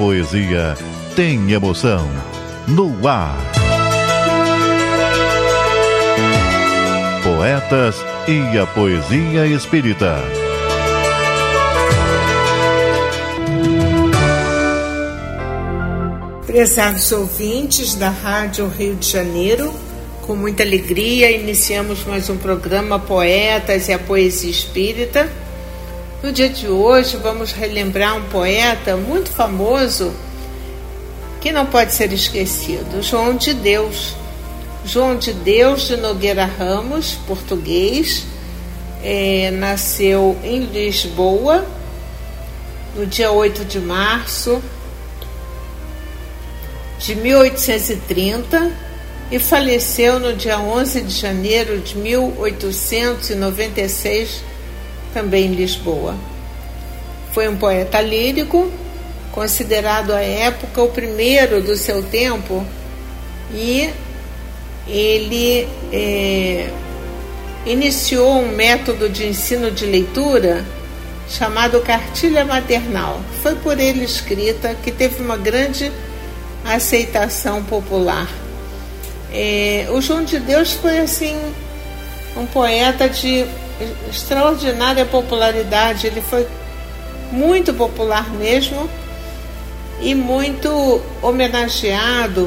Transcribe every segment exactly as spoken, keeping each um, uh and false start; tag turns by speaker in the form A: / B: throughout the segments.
A: poesia tem emoção. No ar. Poetas e a poesia espírita.
B: Prezados ouvintes da Rádio Rio de Janeiro, com muita alegria iniciamos mais um programa Poetas e a Poesia Espírita. No dia de hoje vamos relembrar um poeta muito famoso que não pode ser esquecido, João de Deus. João de Deus de Nogueira Ramos, português, é, nasceu em Lisboa no dia oito de março de mil oitocentos e trinta e faleceu no dia onze de janeiro de mil oitocentos e noventa e seis, também em Lisboa. Foi um poeta lírico, considerado à época o primeiro do seu tempo, e ele é, iniciou um método de ensino de leitura chamado Cartilha Maternal. Foi por ele escrita, que teve uma grande aceitação popular. É, o João de Deus foi assim um poeta de extraordinária popularidade. Ele foi muito popular mesmo e muito homenageado.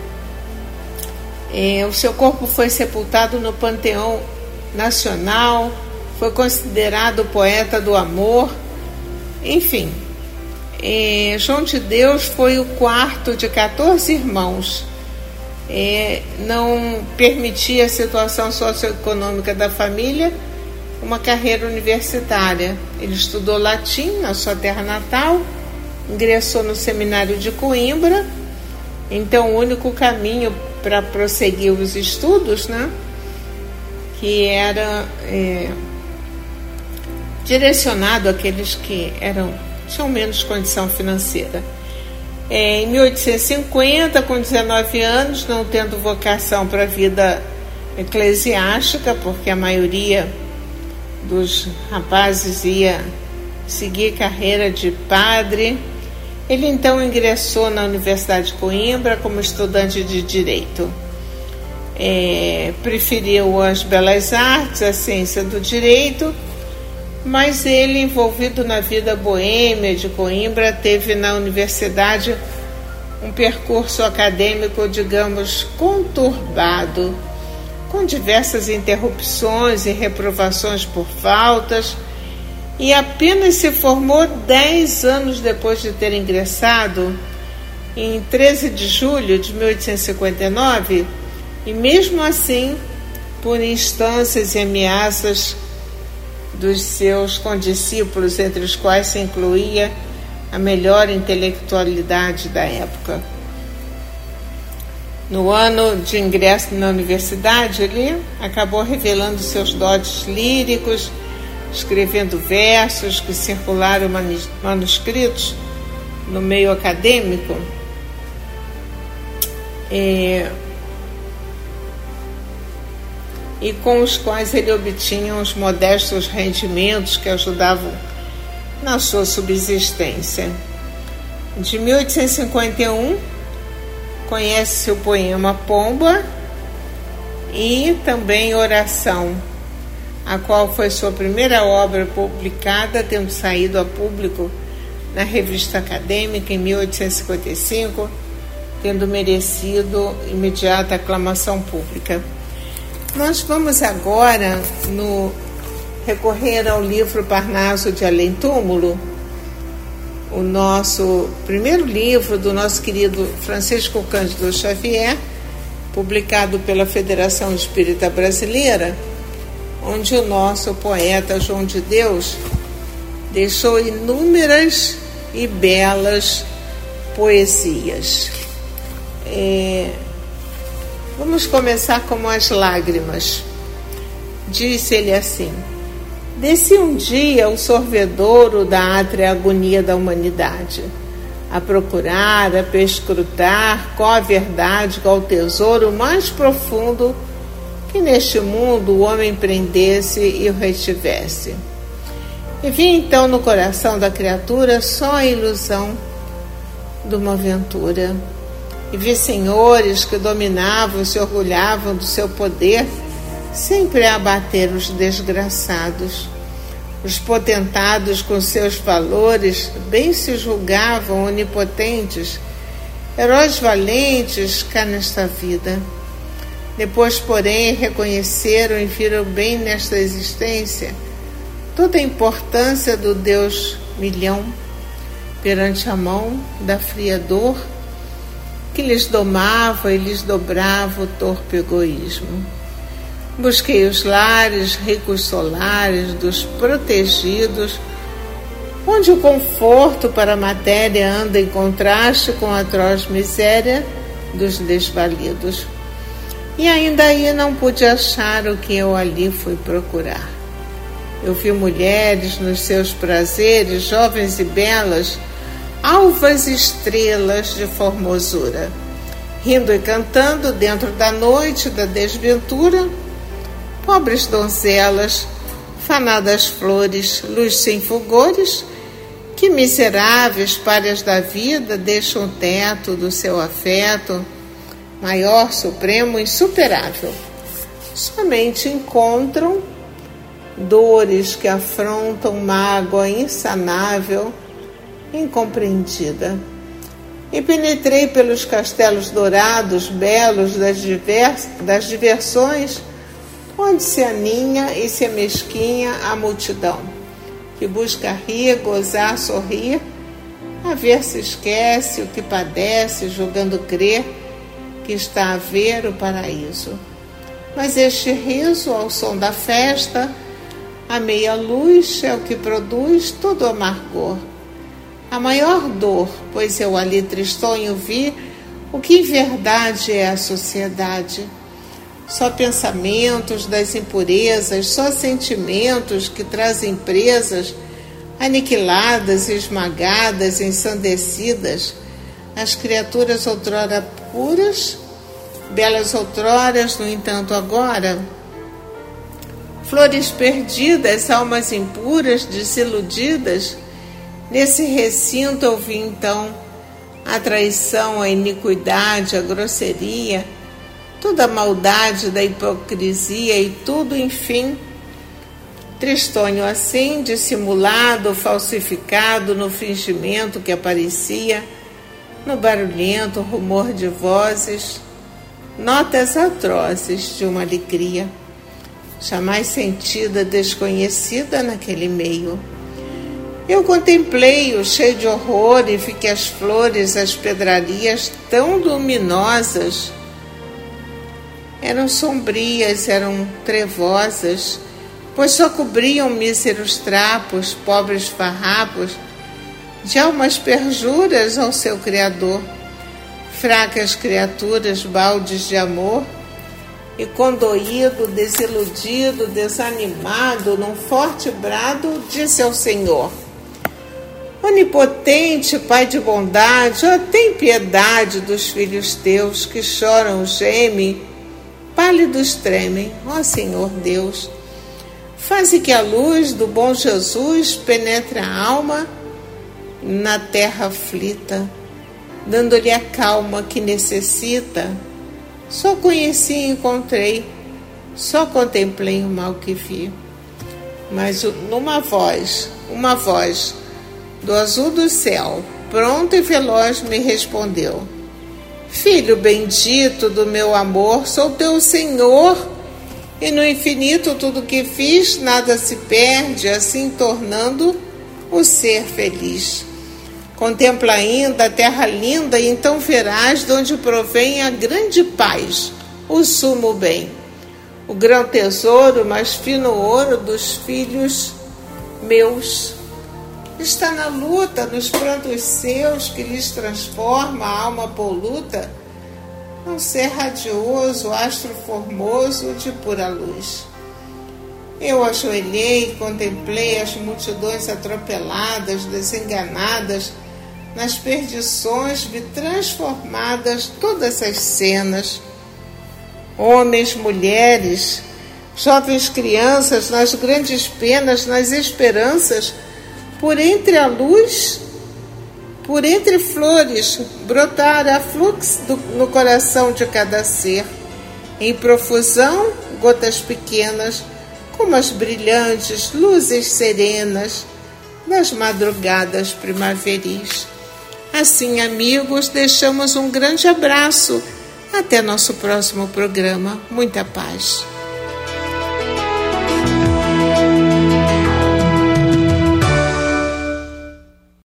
B: É, o seu corpo foi sepultado no Panteão Nacional, foi considerado poeta do amor, enfim. É, João de Deus foi o quarto de quatorze irmãos. É, não permitia a situação socioeconômica da família uma carreira universitária. Ele estudou latim na sua terra natal, ingressou no seminário de Coimbra. Então o único caminho para prosseguir os estudos, né, que era é, direcionado àqueles que eram tinham menos condição financeira. É, em mil oitocentos e cinquenta, com dezenove anos, não tendo vocação para a vida eclesiástica, porque a maioria dos rapazes ia seguir carreira de padre, ele então ingressou na Universidade de Coimbra como estudante de Direito. É, preferiu as belas artes, a ciência do direito, mas ele, envolvido na vida boêmia de Coimbra, teve na universidade um percurso acadêmico, digamos, conturbado, com diversas interrupções e reprovações por faltas, e apenas se formou dez anos depois de ter ingressado, em treze de julho de mil oitocentos e cinquenta e nove, e mesmo assim, por instâncias e ameaças dos seus condiscípulos, entre os quais se incluía a melhor intelectualidade da época. No ano de ingresso na universidade, ele acabou revelando seus dotes líricos, escrevendo versos que circularam manuscritos no meio acadêmico, é, e com os quais ele obtinha uns modestos rendimentos que ajudavam na sua subsistência. De mil oitocentos e cinquenta e um, conhece-se o poema Pomba e também Oração, a qual foi sua primeira obra publicada, tendo saído a público na Revista Acadêmica em mil oitocentos e cinquenta e cinco, tendo merecido imediata aclamação pública. Nós vamos agora no, recorrer ao livro Parnaso de Além Túmulo, o nosso primeiro livro do nosso querido Francisco Cândido Xavier, publicado pela Federação Espírita Brasileira, onde o nosso poeta João de Deus deixou inúmeras e belas poesias. É... Vamos começar com as lágrimas. Disse ele assim: desci um dia o sorvedouro da átria agonia da humanidade, a procurar, a perscrutar qual a verdade, qual o tesouro mais profundo que neste mundo o homem prendesse e o retivesse. E vi então no coração da criatura só a ilusão de uma aventura. E vi senhores que dominavam e se orgulhavam do seu poder, sempre a abater os desgraçados. Os potentados, com seus valores, bem se julgavam onipotentes, heróis valentes cá nesta vida. Depois, porém, reconheceram e viram bem nesta existência toda a importância do Deus milhão perante a mão da fria dor que lhes domava e lhes dobrava o torpe egoísmo. Busquei os lares, ricos solares dos protegidos, onde o conforto para a matéria anda em contraste com a atroz miséria dos desvalidos. E ainda aí não pude achar o que eu ali fui procurar. Eu vi mulheres nos seus prazeres, jovens e belas, alvas estrelas de formosura, rindo e cantando dentro da noite da desventura, pobres donzelas, fanadas flores, luz sem fulgores, que miseráveis párias da vida deixam o teto do seu afeto, maior, supremo, insuperável. Somente encontram dores que afrontam mágoa insanável, incompreendida. E penetrei pelos castelos dourados, belos das, divers, das diversões, onde se aninha e se amesquinha a multidão, que busca rir, gozar, sorrir, a ver se esquece o que padece, julgando crer que está a ver o paraíso. Mas este riso, ao som da festa, a meia luz, é o que produz todo o amargor. A maior dor, pois eu ali tristonho vi o que em verdade é a sociedade. Só pensamentos das impurezas, só sentimentos que trazem presas, aniquiladas, esmagadas, ensandecidas, as criaturas outrora puras, belas outroras, no entanto agora, flores perdidas, almas impuras, desiludidas. Nesse recinto eu vi então a traição, a iniquidade, a grosseria, toda a maldade da hipocrisia e tudo, enfim, tristonho assim, dissimulado, falsificado no fingimento que aparecia, no barulhento rumor de vozes, notas atrozes de uma alegria, jamais sentida, desconhecida naquele meio. Eu contemplei-o cheio de horror e vi que as flores, as pedrarias tão luminosas, eram sombrias, eram trevosas, pois só cobriam míseros trapos, pobres farrapos, de almas perjuras ao seu Criador, fracas criaturas, baldes de amor, e condoído, desiludido, desanimado, num forte brado, disse ao Senhor: Onipotente, Pai de bondade, ó, tem piedade dos filhos teus que choram, gemem, pálidos tremem, ó Senhor Deus. Faze que a luz do bom Jesus penetre a alma na terra aflita, dando-lhe a calma que necessita. Só conheci e encontrei, só contemplei o mal que vi. Mas numa voz, uma voz do azul do céu, pronto e veloz, me respondeu: Filho bendito do meu amor, sou teu Senhor, e no infinito tudo que fiz, nada se perde, assim tornando o ser feliz. Contempla ainda a terra linda, e então verás de onde provém a grande paz, o sumo bem, o grão tesouro, mais fino ouro dos filhos meus. Está na luta, nos prantos seus, que lhes transforma a alma poluta num ser radioso, astro formoso de pura luz. Eu ajoelhei e contemplei as multidões atropeladas, desenganadas, nas perdições, vi transformadas todas as cenas. Homens, mulheres, jovens crianças, nas grandes penas, nas esperanças, por entre a luz, por entre flores brotar a flux do, no coração de cada ser, em profusão, gotas pequenas, como as brilhantes luzes serenas das madrugadas primaveris. Assim, amigos, deixamos um grande abraço. Até nosso próximo programa. Muita paz.